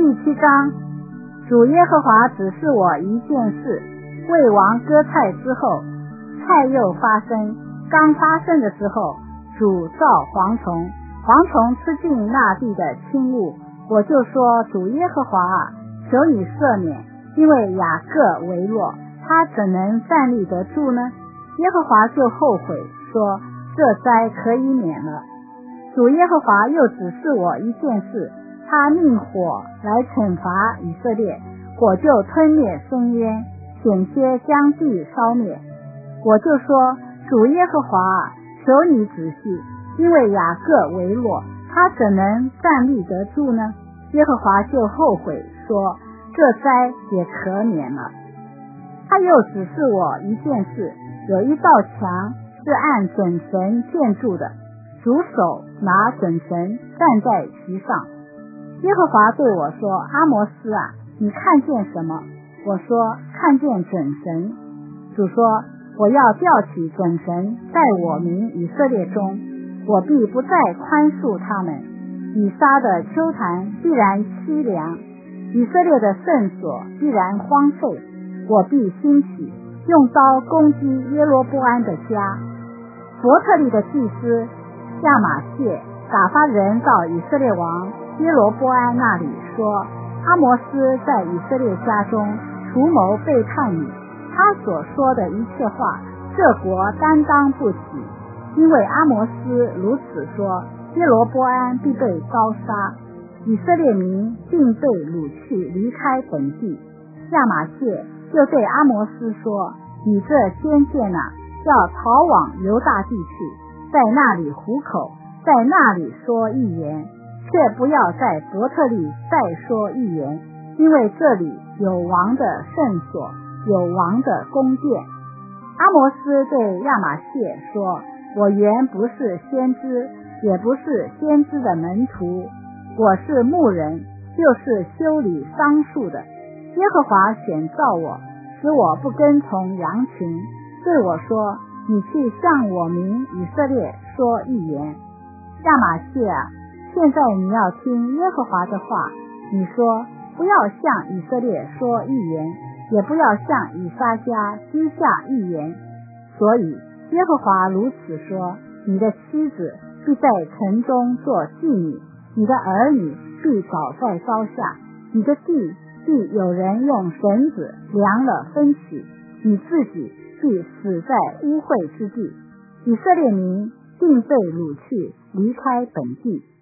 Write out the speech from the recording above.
第7章，主耶和华指示我一件事，为王割菜之后，菜又发生，刚发生的时候，主造蝗虫，蝗虫吃尽那地的轻物，我就说，主耶和华啊，求你赦免，因为雅各为弱，他怎能站立得住呢？耶和华就后悔，说这灾可以免了。主耶和华又指示我一件事，他命火来惩罚以色列，火就吞灭深渊，险些将地烧灭。我就说，主耶和华啊，求你仔细，因为雅各为弱，他怎能站立得住呢？耶和华就后悔，说这灾也可免了。他又指示我一件事，有一道墙是按准绳建筑的，主手拿准绳站在其上。耶和华对我说，阿摩斯啊，你看见什么？我说，看见准绳。主说，我要吊起准绳在我民以色列中，我必不再宽恕他们。以撒的丘坛必然凄凉，以色列的圣所必然荒废，我必兴起，用刀攻击耶罗波安的家。伯特利的祭司亚玛谢打发人到以色列王耶罗波安那里说，阿摩斯在以色列家中图谋背叛你，他所说的一切话，这国担当不起，因为阿摩斯如此说，耶罗波安必被刀杀，以色列民并被掳去离开本地。亚玛谢又对阿摩斯说，你这先见啊，要逃往犹大地去，在那里糊口，在那里说预言，却不要在伯特利再说预言，因为这里有王的圣所，有王的宫殿。阿摩斯对亚玛谢说，我原不是先知，也不是先知的门徒，我是牧人，就是修理桑树的。耶和华选召我，使我不跟从羊群，对我说，你去向我民以色列说预言。亚玛谢啊，现在你要听耶和华的话，你说，不要向以色列说预言，也不要向以撒家记下预言。所以耶和华如此说，你的妻子必在城中做妓女，你的儿女必倒在刀下，你的地必有人用绳子量了分取，你自己必死在污秽之地，以色列民并被掳去离开本地。